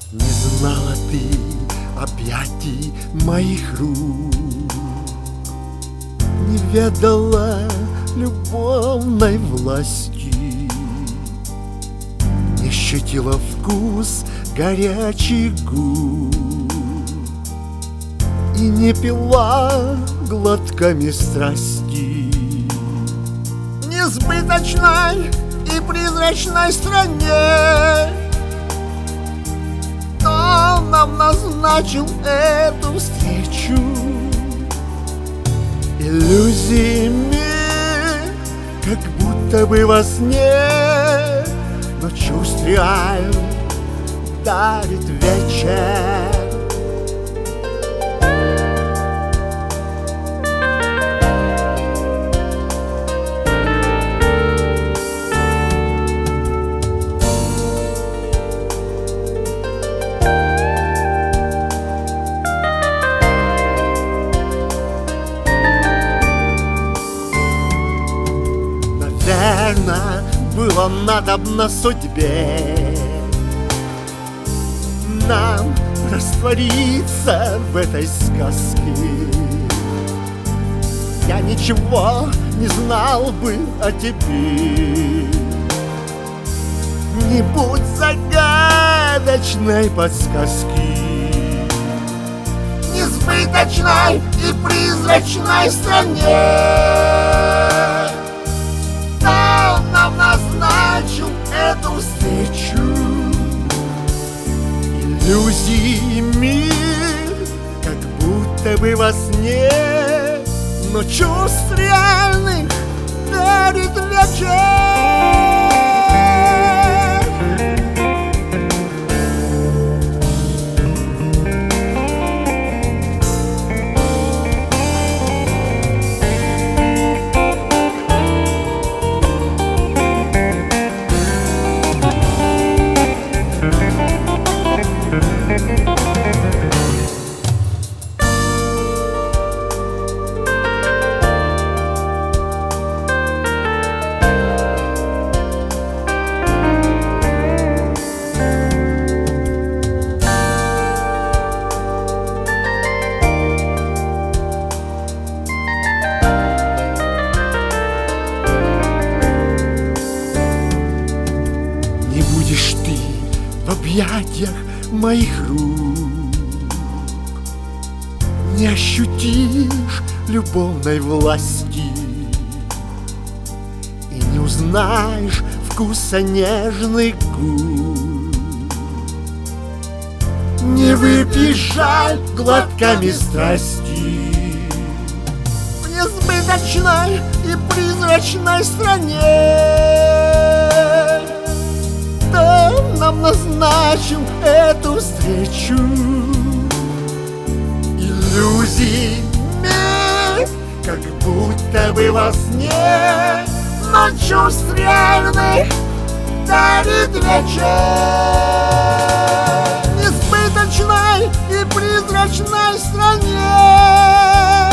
Не знала ты объятий моих рук, не ведала любовной власти, не ощутила вкус горячих губ и не пила глотками страсти. В несбыточной и призрачной стране кто нам назначил эту встречу? Иллюзиями, как будто бы во сне, но чувств реальных дарит вечер. Наверно, было надобно судьбе нам раствориться в этой сказке. Я ничего не знал бы о тебе, не будь загадочной подсказки. В несбыточной и призрачной стране нам назначил эту встречу. Иллюзиями, как будто бы во сне, но чувств реальных дарит вечер. Не будешь ты в объятиях моих рук, не ощутишь любовной власти и не узнаешь вкуса нежных губ. Не выпьешь жаль глотками страсти. В несбыточной и призрачной стране нам назначил эту встречу. Иллюзиями, как будто бы во сне, но чувств реальных дарит вечер. В несбыточной и призрачной стране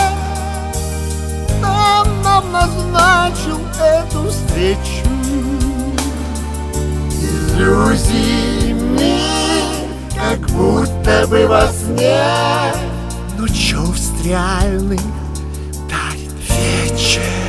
нам назначил эту встречу. Иллюзиями, как будто бы во сне, но чувств реальных дарит вечер.